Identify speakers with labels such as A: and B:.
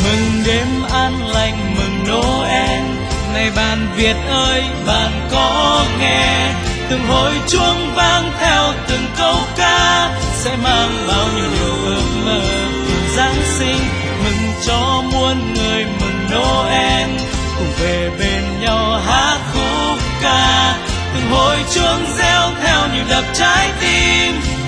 A: Mừng đêm an lành, mừng Noel, này bạn Việt ơi, bạn có nghe từng hồi chuông vang theo từng câu ca sẽ mang bao nhiêu điều ước mơ của Giáng sinh. Mừng cho muôn người, mừng Noel, cùng về bên nhau hát khúc ca. Từng hồi chuông reo theo nhịp đập trái tim,